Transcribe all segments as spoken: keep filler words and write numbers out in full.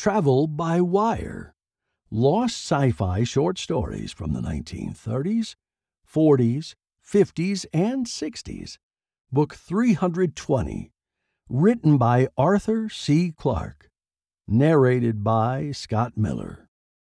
Travel by Wire. Lost sci-fi short stories from the nineteen thirties, forties, fifties, and sixties. Book three hundred twenty. Written by Arthur C. Clarke. Narrated by Scott Miller.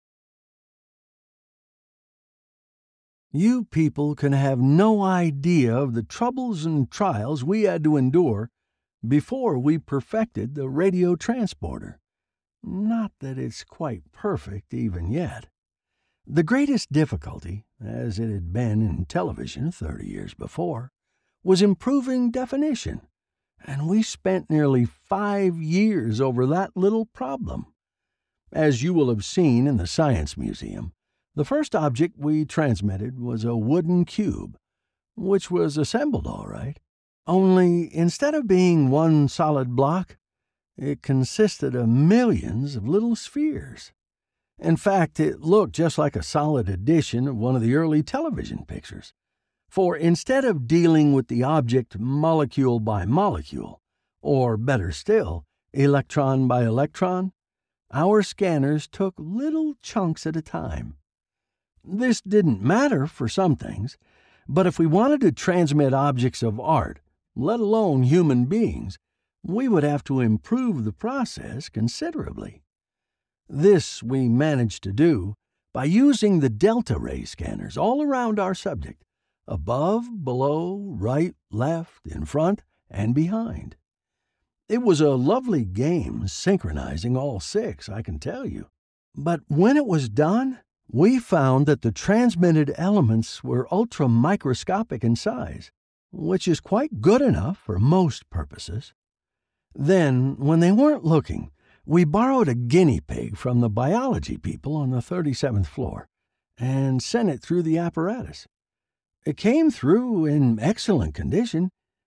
You people can have no idea of the troubles and trials we had to endure before we perfected the radio transporter. Not that it's quite perfect even yet. The greatest difficulty, as it had been in television thirty years before, was improving definition, and we spent nearly five years over that little problem. As you will have seen in the Science Museum, the first object we transmitted was a wooden cube, which was assembled all right. Only instead of being one solid block, it consisted of millions of little spheres. In fact, it looked just like a solid edition of one of the early television pictures. For instead of dealing with the object molecule by molecule, or better still, electron by electron, our scanners took little chunks at a time. This didn't matter for some things, but if we wanted to transmit objects of art, let alone human beings, we would have to improve the process considerably. This we managed to do by using the delta ray scanners all around our subject, above, below, right, left, in front, and behind. It was a lovely game synchronizing all six, I can tell you. But when it was done, we found that the transmitted elements were ultra-microscopic in size, which is quite good enough for most purposes. Then, when they weren't looking, we borrowed a guinea pig from the biology people on the thirty-seventh floor and sent it through the apparatus. It came through in excellent condition,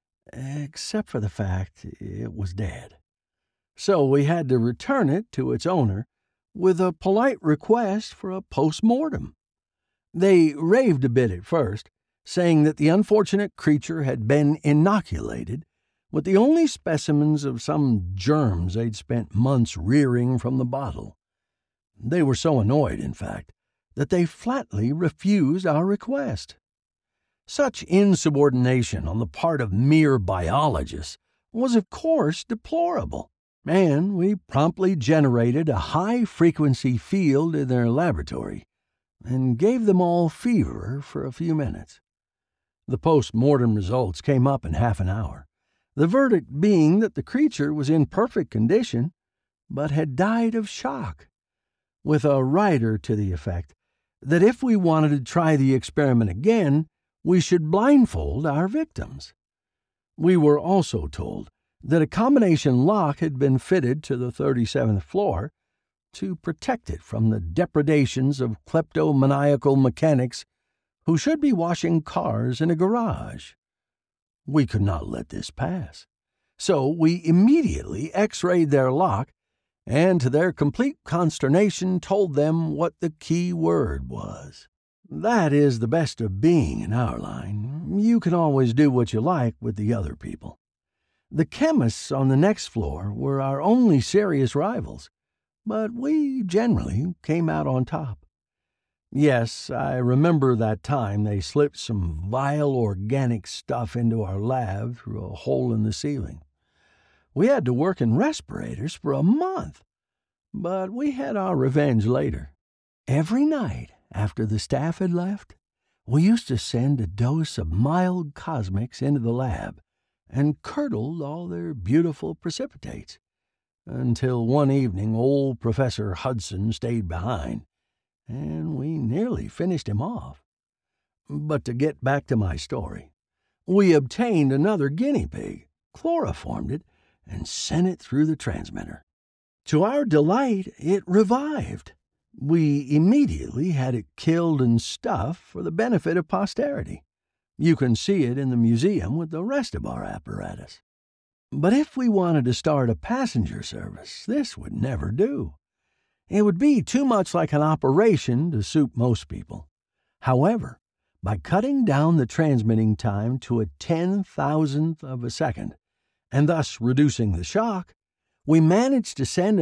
except for the fact it was dead. So we had to return it to its owner with a polite request for a post-mortem. They raved a bit at first, saying that the unfortunate creature had been inoculated with the only specimens of some germs they'd spent months rearing from the bottle. They were so annoyed, in fact, that they flatly refused our request. Such insubordination on the part of mere biologists was, of course, deplorable, and we promptly generated a high-frequency field in their laboratory and gave them all fever for a few minutes. The post-mortem results came up in half an hour, the verdict being that the creature was in perfect condition, but had died of shock, with a rider to the effect that if we wanted to try the experiment again, we should blindfold our victims. We were also told that a combination lock had been fitted to the thirty-seventh floor to protect it from the depredations of kleptomaniacal mechanics who should be washing cars in a garage. We could not let this pass, so we immediately x-rayed their lock and, to their complete consternation, told them what the key word was. That is the best of being in our line. You can always do what you like with the other people. The chemists on the next floor were our only serious rivals, but we generally came out on top. Yes, I remember that time they slipped some vile organic stuff into our lab through a hole in the ceiling. We had to work in respirators for a month, but we had our revenge later. Every night after the staff had left, we used to send a dose of mild cosmics into the lab and curdled all their beautiful precipitates, until one evening old Professor Hudson stayed behind, and we nearly finished him off. But to get back to my story, we obtained another guinea pig, chloroformed it, and sent it through the transmitter. To our delight, it revived. We immediately had it killed and stuffed for the benefit of posterity. You can see it in the museum with the rest of our apparatus. But if we wanted to start a passenger service, this would never do. It would be too much like an operation to suit most people. However, by cutting down the transmitting time to a ten thousandth of a second, and thus reducing the shock, we managed to send